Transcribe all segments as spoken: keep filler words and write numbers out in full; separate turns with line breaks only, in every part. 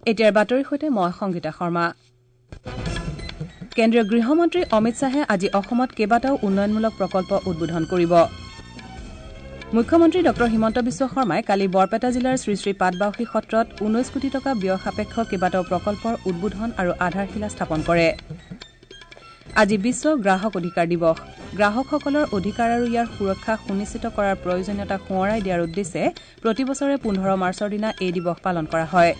এতিয়াৰ বাতৰিৰ সৈতে মই সংগীতা শৰ্মা। কেন্দ্ৰীয় গৃহমন্ত্ৰী অমিত শ্বাহে আজি অসমত কেইবাটাও উন্নয়নমূলক প্ৰকল্প উদ্বোধন কৰিব। মুখ্যমন্ত্ৰী ডঃ হিমন্ত বিশ্ব শৰ্মাই কালি বৰপেটা জিলাৰ শ্ৰী শ্ৰী পাটবাউসী সত্ৰত ঊনৈশ কোটি টকা ব্যয় সাপেক্ষ কেইবাটাও প্ৰকল্পৰ উদ্বোধন আৰু আধাৰশিলা স্থাপন কৰে। আজি বিশ্ব গ্ৰাহক অধিকাৰ দিৱস। গ্ৰাহকসকলৰ অধিকাৰ আৰু ইয়াৰ সুৰক্ষা সুনিশ্চিত কৰাৰ প্ৰয়োজনীয়তা সোঁৱৰাই দিয়াৰ উদ্দেশ্যে প্ৰতিবছৰে পোন্ধৰ মাৰ্চৰ দিনা এই দিৱস পালন কৰা হয়।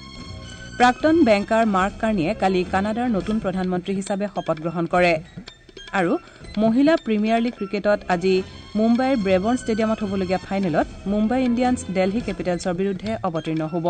প্ৰাক্তন বেংকাৰ মাৰ্ক কাৰ্ণিয়ে কালি কানাডাৰ নতুন প্ৰধানমন্ত্ৰী হিচাপে শপত গ্ৰহণ কৰে। আৰু মহিলা প্ৰিমিয়াৰ লীগ ক্ৰিকেটত আজি মুম্বাইৰ ব্ৰেবৰ্ণ ষ্টেডিয়ামত হ'বলগীয়া ফাইনেলত মুম্বাই ইণ্ডিয়ান্ছ দেলহি কেপিটেলছৰ বিৰুদ্ধে অৱতীৰ্ণ হ'ব।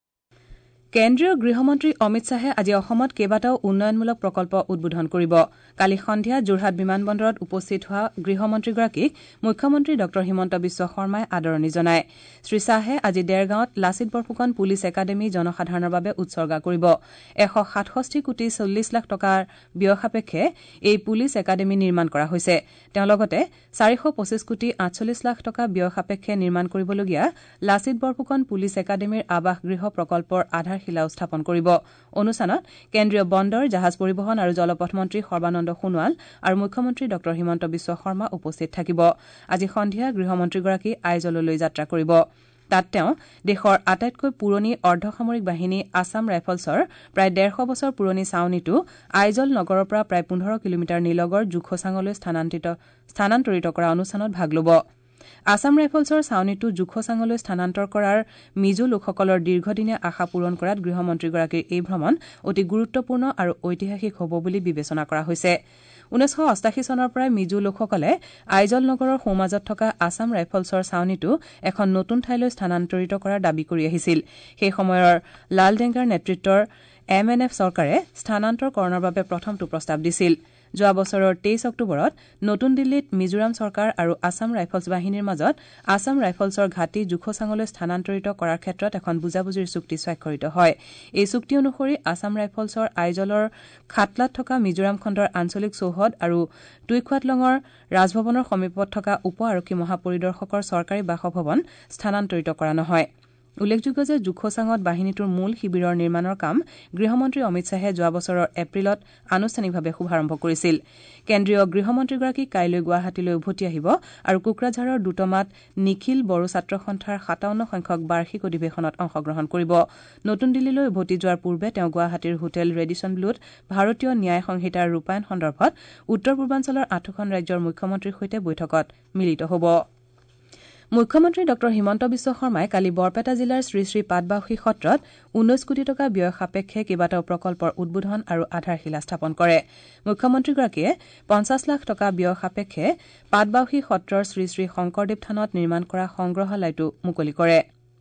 কেন্দ্ৰীয় গৃহমন্ত্ৰী অমিত শ্বাহে আজি অসমত কেইবাটাও উন্নয়নমূলক প্ৰকল্প উদ্বোধন কৰিব। কালি সন্ধিয়া যোৰহাট বিমান বন্দৰত উপস্থিত হোৱা গৃহমন্ত্ৰীগৰাকীক মুখ্যমন্ত্ৰী ডঃ হিমন্ত বিশ্ব শৰ্মাই আদৰণি জনায়। শ্ৰীশ্বাহে আজি ডেৰগাঁৱত লাচিত বৰফুকন পুলিচ একাডেমী জনসাধাৰণৰ বাবে উৎসৰ্গা কৰিব। এশ সাতষষ্ঠি কোটি চল্লিছ লাখ টকাৰ ব্যয় সাপেক্ষে এই পুলিচ একাডেমী নিৰ্মাণ কৰা হৈছে। তেওঁ লগতে চাৰিশ পঁচিছ কোটি আঠচল্লিছ লাখ টকা ব্যয় সাপেক্ষে নিৰ্মাণ কৰিবলগীয়া লাচিত বৰফুকন পুলিচ একাডেমীৰ আৱাসগৃহ প্ৰকল্পৰ আধাৰশিলাও স্থাপন কৰিব। অনুষ্ঠানত কেন্দ্ৰীয় বন্দৰ, জাহাজ পৰিবহণ আৰু জলপথ মন্ত্ৰী সৰ্বানন্দ সোণোৱাল আৰু মুখ্যমন্ত্ৰী ডঃ হিমন্ত বিশ্ব শৰ্মা উপস্থিত থাকিব। আজি সন্ধিয়া গৃহমন্ত্ৰীগৰাকী আইজললৈ যাত্ৰা কৰিব। তাত তেওঁ দেশৰ আটাইতকৈ পুৰণি অৰ্ধসামৰিক বাহিনী আছাম ৰাইফলছৰ প্ৰায় ডেৰশ বছৰ পুৰণি ছাউনীটো আইজল নগৰৰ পৰা প্ৰায় পোন্ধৰ কিলোমিটাৰ নিলগৰ জোখোচাঙলৈ স্থানান্তৰিত কৰা অনুষ্ঠানত ভাগ ল'ব। আছাম ৰাইফলছৰ ছাউনীটো জোখোচাঙলৈ স্থানান্তৰ কৰাৰ মিজো লোকসকলৰ দীৰ্ঘদিনীয়া আশা পূৰণ কৰাত গৃহমন্ত্ৰীগৰাকীৰ এই ভ্ৰমণ অতি গুৰুত্বপূৰ্ণ আৰু ঐতিহাসিক হ'ব বুলি বিবেচনা কৰা হৈছে। ঊনৈশ অষ্টাশী চনৰ পৰাই মিজো লোকসকলে আইজল নগৰৰ সোঁমাজত থকা আছাম ৰাইফলছৰ ছাউনীটো এখন নতুন ঠাইলৈ স্থানান্তৰিত কৰাৰ দাবী কৰি আহিছিল। সেই সময়ৰ লালডেংগাৰ নেতৃত্বৰ এম এন এফ চৰকাৰে স্থানান্তৰকৰণৰ বাবে প্ৰথমটো প্ৰস্তাৱ দিছিল। যোৱা বছৰৰ তেইছ অক্টোবৰত নতুন দিল্লীত মিজোৰাম চৰকাৰ আৰু আছাম ৰাইফলছ বাহিনীৰ মাজত আছাম ৰাইফলছৰ ঘাটি জোখোচাঙলৈ স্থানান্তৰিত কৰাৰ ক্ষেত্ৰত এখন বুজাবুজিৰ চুক্তি স্বাক্ষৰিত হয়। এই চুক্তি অনুসৰি আছাম ৰাইফলছৰ আইজলৰ খাটলাত থকা মিজোৰাম খণ্ডৰ আঞ্চলিক চৌহদ আৰু টুইখোৱাটলঙৰ ৰাজভৱনৰ সমীপত থকা উপ আৰক্ষী মহাপৰিদৰ্শকৰ চৰকাৰী বাসভৱন স্থানান্তৰিত কৰা নহয়। উল্লেখযোগ্য যে জোখোচাঙত বাহিনীটোৰ মূল শিবিৰৰ নিৰ্মাণৰ কাম গৃহমন্ত্ৰী অমিত শ্বাহে যোৱা বছৰৰ এপ্ৰিলত আনুষ্ঠানিকভাৱে শুভাৰম্ভ কৰিছিল। কেন্দ্ৰীয় গৃহমন্ত্ৰীগৰাকী কাইলৈ গুৱাহাটীলৈ উভতি আহিব আৰু কোকৰাঝাৰৰ দুটমাত নিখিল বড়ো ছাত্ৰ সন্থাৰ সাতাৱন্ন সংখ্যক বাৰ্ষিক অধিৱেশনত অংশগ্ৰহণ কৰিব। নতুন দিল্লীলৈ উভতি যোৱাৰ পূৰ্বে তেওঁ গুৱাহাটীৰ হোটেল ৰেডিছন ব্লুত ভাৰতীয় ন্যায় সংহিতাৰ ৰূপায়ণ সন্দৰ্ভত উত্তৰ পূৰ্বাঞ্চলৰ আঠোখন ৰাজ্যৰ মুখ্যমন্ত্ৰীৰ সৈতে বৈঠকত মিলিত হ'ব। মুখ্যমন্ত্ৰী ডঃ হিমন্ত বিশ্ব শৰ্মাই কালি বৰপেটা জিলাৰ শ্ৰী শ্ৰী পাটবাউসী সত্ৰত ঊনৈশ কোটি টকা ব্যয় সাপেক্ষে কেইবাটাও প্ৰকল্পৰ উদ্বোধন আৰু আধাৰশিলা স্থাপন কৰে। মুখ্যমন্ত্ৰীগৰাকীয়ে পঞ্চাছ লাখ টকা ব্যয় সাপেক্ষে পাটবাউসী সত্ৰৰ শ্ৰী শ্ৰী শংকৰদেৱ থানত নিৰ্মাণ কৰা সংগ্ৰহালয়টো মুকলি কৰে।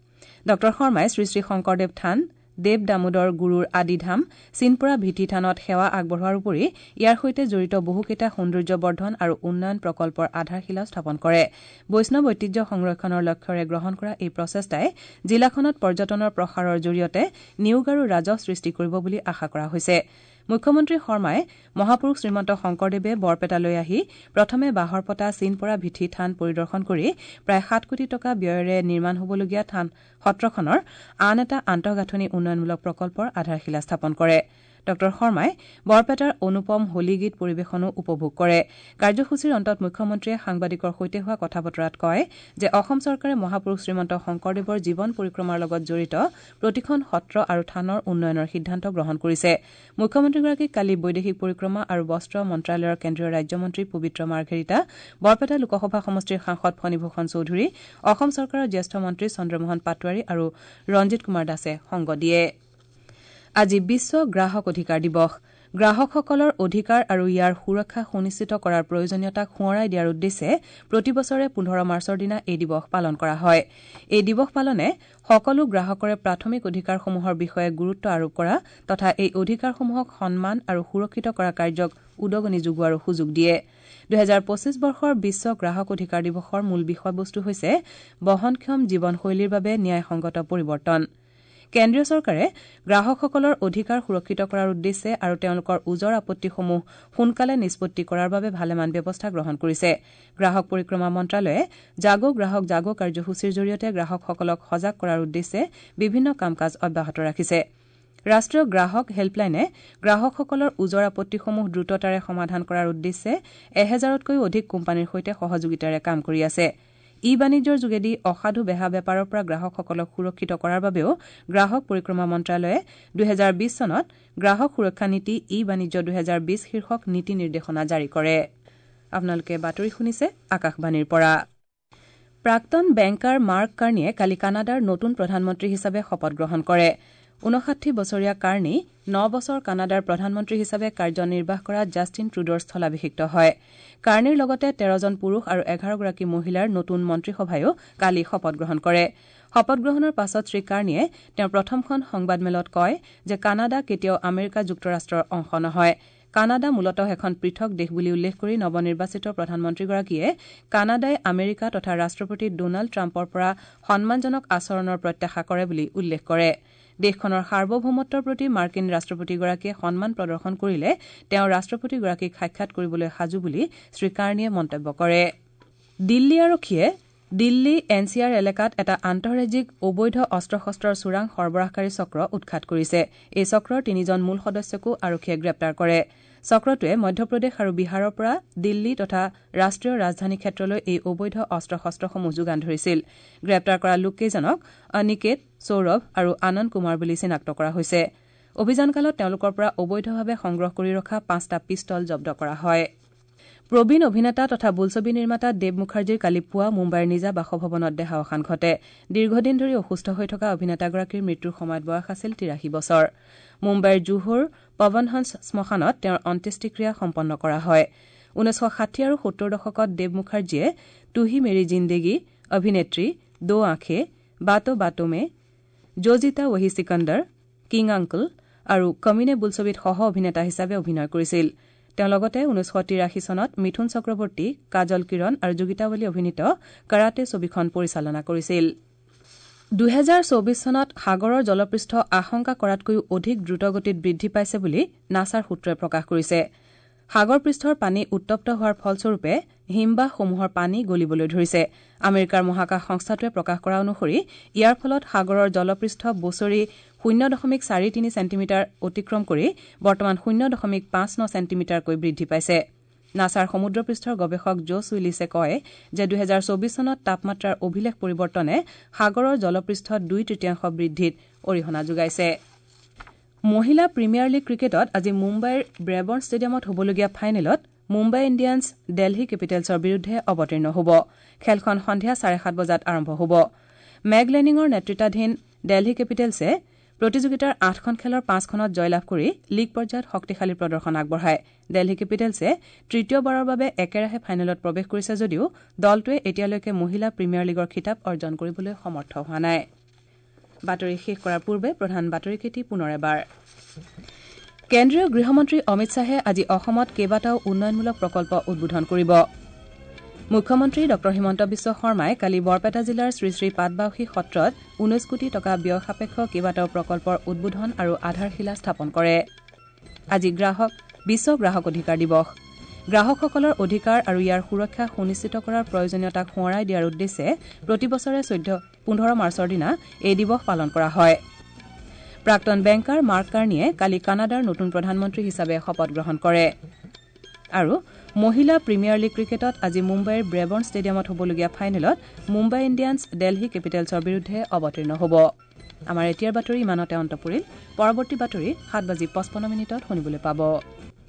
ডঃ শৰ্মাই শ্ৰী শ্ৰী শংকৰদেৱ থান, দেৱ দামোদৰ গুৰুৰ আদিধাম, চিনপুৰা ভিটি থানত সেৱা আগবঢ়োৱাৰ উপৰি ইয়াৰ সৈতে জড়িত বহুকেইটা সৌন্দৰ্য বৰ্ধন আৰু উন্নয়ন প্ৰকল্পৰ আধাৰশিলা স্থাপন কৰে। বৈষ্ণৱ ঐতিহ্য সংৰক্ষণৰ লক্ষ্যৰে গ্ৰহণ কৰা এই প্ৰচেষ্টাই জিলাখনত পৰ্যটনৰ প্ৰসাৰৰ জৰিয়তে নিয়োগ আৰু ৰাজহ সৃষ্টি কৰিব বুলি আশা কৰা হৈছে। মুখ্যমন্ত্ৰী শৰ্মাই মহাপুৰুষ শ্ৰীমন্ত শংকৰদেৱে বৰপেটালৈ আহি প্ৰথমে বাহৰপটা চিনপৰা ভিঠি থান পৰিদৰ্শন কৰি প্ৰায় সাত কোটি টকা ব্যয়েৰে নিৰ্মাণ হ'বলগীয়া থান সত্ৰখনৰ আন এটা আন্তঃগাঁথনি উন্নয়নমূলক প্ৰকল্পৰ আধাৰশিলা স্থাপন কৰে। ডঃ শৰ্মাই বৰপেটাৰ অনুপম হোলী গীত পৰিৱেশনো উপভোগ কৰে। কাৰ্যসূচীৰ অন্তত মুখ্যমন্ত্ৰীয়ে সাংবাদিকৰ সৈতে হোৱা কথা বতৰাত কয় যে অসম চৰকাৰে মহাপুৰুষ শ্ৰীমন্ত শংকৰদেৱৰ জীৱন পৰিক্ৰমাৰ লগত জড়িত প্ৰতিখন সত্ৰ আৰু থানৰ উন্নয়নৰ সিদ্ধান্ত গ্ৰহণ কৰিছে। মুখ্যমন্ত্ৰীগৰাকীক কালি বৈদেশিক পৰিক্ৰমা আৰু বস্ত্ৰ মন্ত্ৰালয়ৰ কেন্দ্ৰীয় ৰাজ্যমন্ত্ৰী পবিত্ৰ মাৰ্ঘেৰিটা, বৰপেটা লোকসভা সমষ্টিৰ সাংসদ ফণীভূষণ চৌধুৰী, অসম চৰকাৰৰ জ্যেষ্ঠ মন্ত্ৰী চন্দ্ৰমোহন পাটোৱাৰী আৰু ৰঞ্জিত কুমাৰ দাসে সংগ দিয়ে। আজি বিশ্ব গ্ৰাহক অধিকাৰ দিৱস। গ্ৰাহকসকলৰ অধিকাৰ আৰু ইয়াৰ সুৰক্ষা সুনিশ্চিত কৰাৰ প্ৰয়োজনীয়তাক সোঁৱৰাই দিয়াৰ উদ্দেশ্যে প্ৰতিবছৰে পোন্ধৰ মাৰ্চৰ দিনা এই দিৱস পালন কৰা হয়। এই দিৱস পালনে সকলো গ্ৰাহকৰে প্ৰাথমিক অধিকাৰসমূহৰ বিষয়ে গুৰুত্ব আৰোপ কৰা তথা এই অধিকাৰসমূহক সন্মান আৰু সুৰক্ষিত কৰা কাৰ্যক উদগনি যোগোৱাৰ সুযোগ দিয়ে। দুহেজাৰ পঁচিছ বৰ্ষৰ বিশ্ব গ্ৰাহক অধিকাৰ দিৱসৰ মূল বিষয়বস্তু হৈছে বহনক্ষম জীৱনশৈলীৰ বাবে ন্যায়সংগত পৰিৱৰ্তন। কেন্দ্ৰীয় চৰকাৰে গ্ৰাহকসকলৰ অধিকাৰ সুৰক্ষিত কৰাৰ উদ্দেশ্যে আৰু তেওঁলোকৰ ওজৰ আপত্তিসমূহ সোনকালে নিষ্পত্তি কৰাৰ বাবে ভালেমান ব্যৱস্থা গ্ৰহণ কৰিছে। গ্ৰাহক পৰিক্ৰমা মন্ত্ৰালয়ে জাগো গ্ৰাহক জাগো কাৰ্যসূচীৰ জৰিয়তে গ্ৰাহকসকলক সজাগ কৰাৰ উদ্দেশ্যে বিভিন্ন কাম কাজ অব্যাহত ৰাখিছে। ৰাষ্ট্ৰীয় গ্ৰাহক হেল্পলাইনে গ্ৰাহকসকলৰ ওজৰ আপত্তিসমূহ দ্ৰুততাৰে সমাধান কৰাৰ উদ্দেশ্যে এহেজাৰতকৈও অধিক কোম্পানীৰ সৈতে সহযোগিতাৰে কাম কৰি আছে। ই বাণিজ্যৰ যোগেদি অসাধু বেহা বেপাৰৰ পৰা গ্ৰাহকসকলক সুৰক্ষিত কৰাৰ বাবেও গ্ৰাহক পৰিক্ৰমা মন্ত্ৰালয়ে দুহেজাৰ বিশ চনত গ্ৰাহক সুৰক্ষা নীতি ই বাণিজ্য দুহেজাৰ বিশ শীৰ্ষক নীতি নিৰ্দেশনা জাৰি কৰে। আপোনালোকে বাতৰি শুনিছে আকাশবাণীৰ পৰা। প্ৰাক্তন বেংকাৰ মাৰ্ক কাৰ্ণিয়ে কালি কানাডাৰ নতুন প্ৰধানমন্ত্ৰী হিচাপে শপত গ্ৰহণ কৰে। ঊনষাঠি বছৰীয়া কাৰ্ণি ন বছৰ কানাডাৰ প্ৰধানমন্ত্ৰী হিচাপে কাৰ্যনিৰ্বাহ কৰা জাষ্টিন ট্ৰুডৰ স্থলাভিষিক্ত হয়। কাৰ্ণিৰ লগতে তেৰজন পুৰুষ আৰু এঘাৰগৰাকী মহিলাৰ নতুন মন্ত্ৰীসভায়ো কালি শপত গ্ৰহণ কৰে। শপত গ্ৰহণৰ পাছত শ্ৰীকাৰ্ণিয়ে তেওঁৰ প্ৰথমখন সংবাদমেলত কয় যে কানাডা কেতিয়াও আমেৰিকা যুক্তৰাষ্ট্ৰৰ অংশ নহয়। কানাডা মূলতঃ এখন পৃথক দেশ বুলি উল্লেখ কৰি নৱনিৰ্বাচিত প্ৰধানমন্ত্ৰীগৰাকীয়ে কানাডাই আমেৰিকা তথা ৰাষ্ট্ৰপতি ডোনাল্ড ট্ৰাম্পৰ পৰা সন্মানজনক আচৰণৰ প্ৰত্যাশা কৰে বুলি উল্লেখ কৰে। দেশখনৰ সাৰ্বভৌমত্বৰ প্ৰতি মাৰ্কিন ৰাষ্ট্ৰপতিগৰাকীয়ে সন্মান প্ৰদৰ্শন কৰিলে তেওঁ ৰাষ্ট্ৰপতিগৰাকীক সাক্ষাৎ কৰিবলৈ সাজু বুলি শ্ৰীকাৰ্ণিয়ে মন্তব্য কৰে। দিল্লী আৰক্ষীয়ে দিল্লী এন চি আৰ এলেকাত এটা আন্তঃৰাজ্যিক অবৈধ অস্ত্ৰ শস্ত্ৰৰ চোৰাং সৰবৰাহকাৰী চক্ৰ উৎখাত কৰিছে। এই চক্ৰৰ তিনিজন মূল সদস্যকো আৰক্ষীয়ে গ্ৰেপ্তাৰ কৰে। চক্ৰটোৱে মধ্যপ্ৰদেশ আৰু বিহাৰৰ পৰা দিল্লী তথা ৰাষ্ট্ৰীয় ৰাজধানী ক্ষেত্ৰলৈ এই অবৈধ অস্ত্ৰ শস্ত্ৰসমূহ যোগান ধৰিছিল। গ্ৰেপ্তাৰ কৰা লোককেইজনক অনিকেত, সৌৰভ আৰু আনন্দ কুমাৰ বুলি চিনাক্ত কৰা হৈছে। অভিযানকালত তেওঁলোকৰ পৰা অবৈধভাৱে সংগ্ৰহ কৰি ৰখা পাঁচটা পিষ্টল জব্দ কৰা হয়। প্ৰবীণ অভিনেতা তথা বোলছবি নিৰ্মাতা দেৱ মুখাৰ্জীৰ কালি পুৱা মুম্বাইৰ নিজা বাসভৱনত দেহাৱসান ঘটে। দীৰ্ঘদিন ধৰি অসুস্থ হৈ থকা অভিনেতাগৰাকীৰ মৃত্যুৰ সময়ত বয়স আছিল তিৰাশী বছৰ। মুম্বাইৰ জুহুৰ পৱনহংস শ্মশানত তেওঁৰ অন্ত্যেষ্টিক্ৰিয়া সম্পন্ন কৰা হয়। ঊনৈছশ ষাঠি আৰু সত্তৰ দশকত দেৱ মুখাৰ্জীয়ে তু হি মেৰী জিন্দেগী, অভিনেত্ৰী, দো আঁখে, বাটো বাটো মে, জো জিতা ৱহি চিকন্দৰ, কিং আংকল আৰু কমিনে বোলছবিত সহ অভিনেতা হিচাপে অভিনয় কৰিছিল। তেওঁ লগতে ঊনৈছশ তিৰাশী চনত মিথুন চক্ৰৱৰ্তী, কাজল কিৰণ আৰু যোগিতাৱলী অভিনীত কৰাটে ছবিখন পৰিচালনা কৰিছিল। দুহেজাৰ চৌবিশ চনত সাগৰৰ জলপৃষ্ঠ আশংকা কৰাতকৈও অধিক দ্ৰুতগতিত বৃদ্ধি পাইছে বুলি নাছাৰ সূত্ৰই প্ৰকাশ কৰিছে। সাগৰ পৃষ্ঠৰ পানী উত্তপ্ত হোৱাৰ ফলস্বৰূপে হিমবাহসমূহৰ পানী গলিবলৈ ধৰিছে। আমেৰিকাৰ মহাকাশ সংস্থাটোৱে প্ৰকাশ কৰা অনুসৰি ইয়াৰ ফলত সাগৰৰ জলপৃষ্ঠ বছৰি শূন্য দশমিক চাৰি তিনি চেণ্টিমিটাৰ অতিক্ৰম কৰি বৰ্তমান শূন্য দশমিক পাঁচ ন চেণ্টিমিটাৰকৈ বৃদ্ধি পাইছে। নাছাৰ সমুদ্ৰপৃষ্ঠৰ গৱেষক জোছ উইলিছে কয় যে দুহেজাৰ চৌবিশ চনত তাপমাত্ৰাৰ অভিলেখ পৰিৱৰ্তনে সাগৰৰ জলপৃষ্ঠত দুই তৃতীয়াংশ বৃদ্ধিত অৰিহণা যোগাইছে। মহিলা প্ৰিমিয়াৰ লীগ ক্ৰিকেটত আজি মুম্বাইৰ ব্ৰেবৰ্ণ ষ্টেডিয়ামত হ'বলগীয়া ফাইনেলত মুম্বাই ইণ্ডিয়ান্ছ দেলহি কেপিটেলছৰ বিৰুদ্ধে অৱতীৰ্ণ হ'ব। খেলখন সন্ধিয়া চাৰে সাত বজাত আৰম্ভ হ'ব। মেগ লেনিঙৰ নেতৃত্বাধীন দেলহি কেপিটেলছে প্ৰতিযোগিতাৰ আঠখন খেলৰ পাঁচখনত জয়লাভ কৰি লীগ পৰ্যায়ত শক্তিশালী প্ৰদৰ্শন আগবঢ়ায়। দেলহি কেপিটেলছে তৃতীয়বাৰৰ বাবে একেৰাহে ফাইনেলত প্ৰৱেশ কৰিছে যদিও দলটোৱে এতিয়ালৈকে মহিলা প্ৰিমিয়াৰ লীগৰ খিতাপ অৰ্জন কৰিবলৈ সমৰ্থ হোৱা নাই। বাতৰি শেষ কৰাৰ পূৰ্বে প্ৰধান বাতৰিকেইটি পুনৰ এবাৰ। কেন্দ্ৰীয় গৃহমন্ত্ৰী অমিত শ্বাহে আজি অসমত কেইবাটাও উন্নয়নমূলক প্ৰকল্প উদ্বোধন কৰিব। মুখ্যমন্ত্ৰী ডঃ হিমন্ত বিশ্ব শৰ্মাই কালি বৰপেটা জিলাৰ শ্ৰী শ্ৰী পাটবাউসী সত্ৰত ঊনৈশ কোটি টকা ব্যয় সাপেক্ষ কেইবাটাও প্ৰকল্পৰ উদ্বোধন আৰু আধাৰশিলা স্থাপন কৰে। আজি গ্ৰাহক বিশ্ব গ্ৰাহক অধিকাৰ দিৱস। গ্ৰাহকসকলৰ অধিকাৰ আৰু ইয়াৰ সুৰক্ষা সুনিশ্চিত কৰাৰ প্ৰয়োজনীয়তাক সোঁৱৰাই দিয়াৰ উদ্দেশ্যে প্ৰতিবছৰে চৈধ্য পোন্ধৰ মাৰ্চৰ দিনা এই দিৱস পালন কৰা হয়। প্ৰাক্তন বেংকাৰ মাৰ্ক কাৰ্ণিয়ে কালি কানাডাৰ নতুন প্ৰধানমন্ত্ৰী হিচাপে শপত গ্ৰহণ কৰে। আৰু মহিলা প্ৰিমিয়াৰ লীগ ক্ৰিকেটত আজি মুম্বাইৰ ব্ৰেবৰ্ণ ষ্টেডিয়ামত হ'বলগীয়া ফাইনেলত মুম্বাই ইণ্ডিয়ান্ছ দেলহি কেপিটেলছৰ বিৰুদ্ধে অৱতীৰ্ণ হ'ব। আমাৰ এতিয়াৰ বাতৰি ইমানতে অন্ত পৰিল। পৰৱৰ্তী বাতৰি সাত বাজি পঁচপন্ন মিনিটত শুনিবলৈ পাব।